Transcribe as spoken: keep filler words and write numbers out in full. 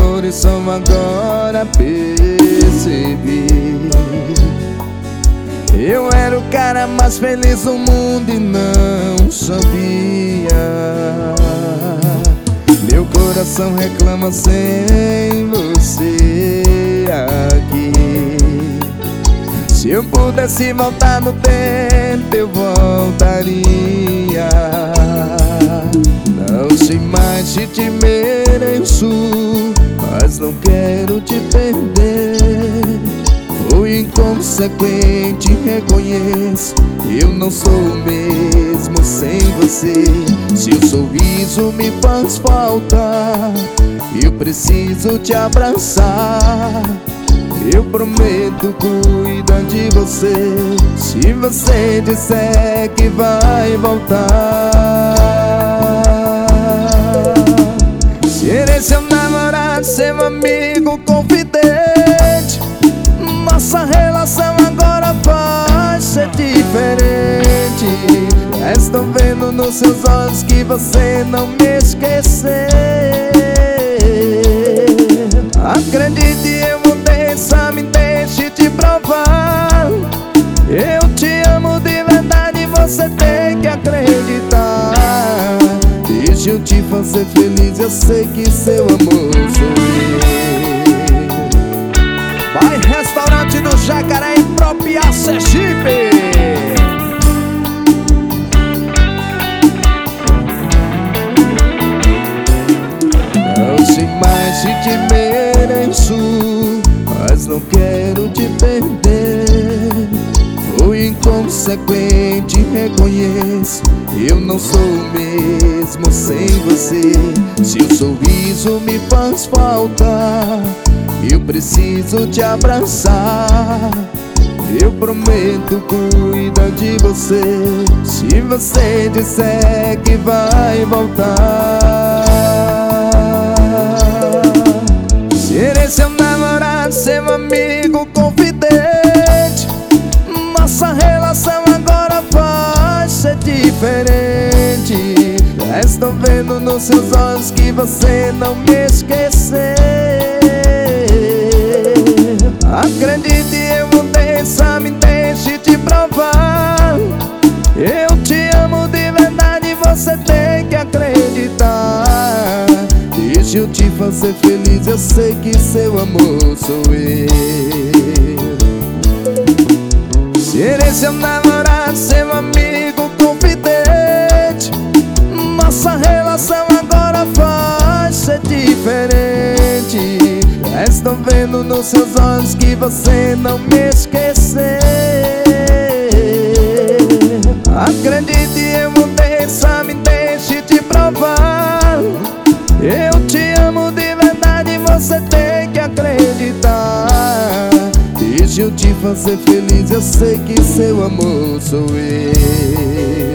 amor e só agora percebi. Eu era o cara mais feliz do mundo e não sabia. Meu coração reclama sem você aqui. Se eu pudesse voltar no tempo, eu voltaria. Não sei mais se te mereço, mas não quero te perder. Fui inconsequente, reconheço, eu não sou o mesmo sem você. Seu sorriso me faz falta, eu preciso te abraçar. Eu prometo cuidar de você, se você disser que vai voltar. Serei seu namorado, seu amigo, confidente. Nossa relação agora vai ser diferente. Estou vendo nos seus olhos que você não me esqueceu. Acredite, eu mudei, só me deixe te provar. Eu te amo de verdade, você tem que acreditar. Deixa eu te fazer feliz, eu sei que seu amor sou eu. Vai, Restaurante do Jacaré, em Propia, Sergipe. Não sei mais se te mereço, mas não quero te perder. Fui inconsequente, reconheço, eu não sou o mesmo sem você. Seu sorriso me faz falta, eu preciso te abraçar. Eu prometo cuidar de você, se você disser que vai voltar. Serei seu namorado, seu amigo, confidente. Nossa relação agora vai ser diferente. Estou vendo nos seus olhos que você não me esqueceu. Acredite, eu mudei, só me deixe te provar. Eu te amo de verdade, você tem que acreditar. Deixa eu te fazer feliz, eu sei que seu amor sou eu. Serei seu namorado, seu amigo, confidente. Nossa relação agora vai ser diferente. Estou vendo nos seus olhos que você não me esqueceu. Acredite, eu mudei, só me deixe te provar. Eu te amo de verdade, você tem que acreditar. Deixa eu te fazer feliz, eu sei que seu amor sou eu.